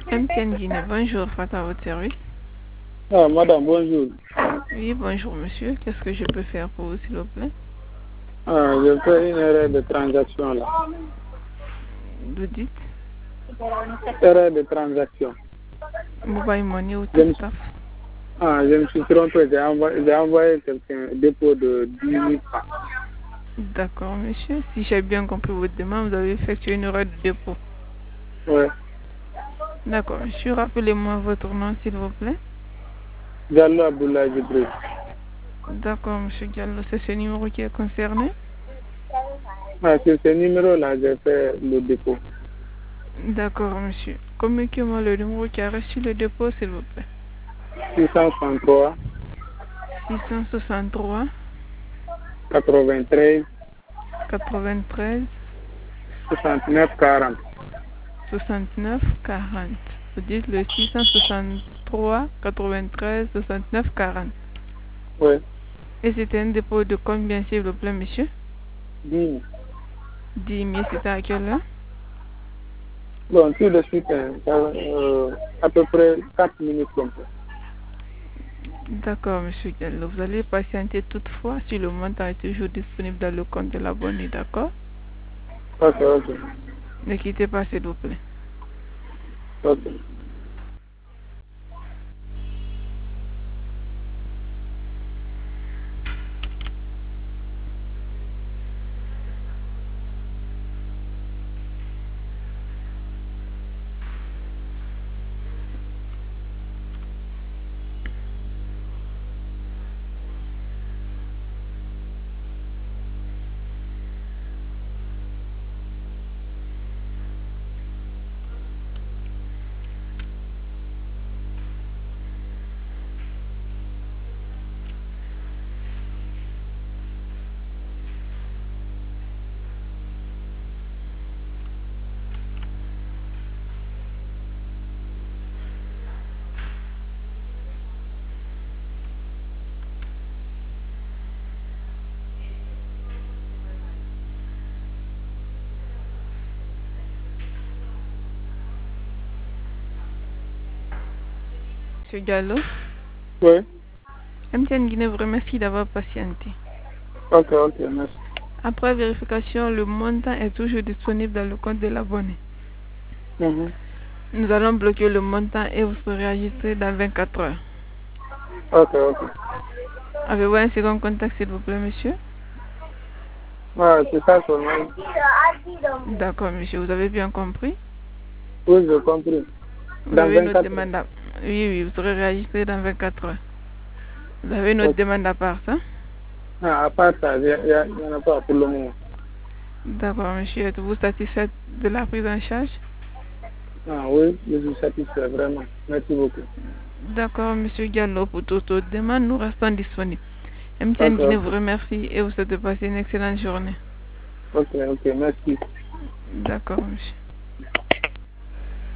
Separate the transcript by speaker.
Speaker 1: MTN Guinée, bonjour, Fata, à votre service.
Speaker 2: Ah, madame, bonjour.
Speaker 1: Oui, bonjour, monsieur. Qu'est-ce que je peux faire pour vous, s'il vous plaît?
Speaker 2: Ah, je fais une erreur de transaction là.
Speaker 1: Vous dites
Speaker 2: Erreur de transaction.
Speaker 1: mobile money ou
Speaker 2: Je
Speaker 1: tout
Speaker 2: me,
Speaker 1: staff?
Speaker 2: je me suis trompé. J'ai envoyé quelqu'un un dépôt de 10 000 francs.
Speaker 1: D'accord, monsieur. Si j'ai bien compris votre demande, vous avez effectué une erreur de dépôt.
Speaker 2: Ouais.
Speaker 1: D'accord, monsieur. Rappelez-moi votre nom, s'il vous plaît.
Speaker 2: Diallo Abdoulaye Jibril.
Speaker 1: D'accord, monsieur Diallo. C'est ce numéro qui est concerné?
Speaker 2: Ah, sur ce numéro-là, j'ai fait le dépôt.
Speaker 1: D'accord, monsieur. Communiquez-moi le numéro qui a reçu le dépôt, s'il vous plaît.
Speaker 2: 663
Speaker 1: 663
Speaker 2: 93
Speaker 1: 93
Speaker 2: 69 40.
Speaker 1: 69 40. Vous dites le 663 93 69 40.
Speaker 2: Oui.
Speaker 1: Et c'était un dépôt de combien, s'il vous plaît, monsieur?
Speaker 2: 10 000.
Speaker 1: 10 000, c'était à quelle heure?
Speaker 2: Bon, tout de suite, à peu près 4 minutes comme ça.
Speaker 1: D'accord, monsieur Diallo. Vous allez patienter toutefois si le montant est toujours disponible dans le compte de l'abonné, d'accord?
Speaker 2: Ok, ok.
Speaker 1: Ne quittez pas, s'il vous plaît.
Speaker 2: Ok.
Speaker 1: Monsieur Diallo,
Speaker 2: Oui.
Speaker 1: MTN Guinée vous remercie d'avoir patienté.
Speaker 2: Ok, ok, merci.
Speaker 1: Après vérification, le montant est toujours disponible dans le compte de l'abonné.
Speaker 2: Mhm.
Speaker 1: Nous allons bloquer le montant et vous serez enregistré dans 24 heures.
Speaker 2: Ok, ok.
Speaker 1: Avez-vous un second contact, s'il vous plaît, monsieur?
Speaker 2: Ouais, c'est ça seulement.
Speaker 1: D'accord, monsieur. Vous avez bien compris?
Speaker 2: Oui, j'ai compris.
Speaker 1: Vous
Speaker 2: Dans
Speaker 1: avez une autre
Speaker 2: 24 heures.
Speaker 1: demande à... Oui, oui, vous serez enregistré dans 24 heures. Vous avez une autre
Speaker 2: Ok.
Speaker 1: demande à part ça?
Speaker 2: Ah, à part ça, il n'y en a pas pour le moment.
Speaker 1: D'accord, monsieur. Êtes-vous satisfait de la prise en charge?
Speaker 2: Ah oui, je suis satisfait, vraiment. Merci beaucoup.
Speaker 1: D'accord, monsieur Diallo. Pour toute autre demande, nous restons disponibles. MTN
Speaker 2: Ok,
Speaker 1: Guinée vous
Speaker 2: ok.
Speaker 1: remercie et vous souhaite de passer une excellente journée.
Speaker 2: Ok, ok, merci.
Speaker 1: D'accord, monsieur.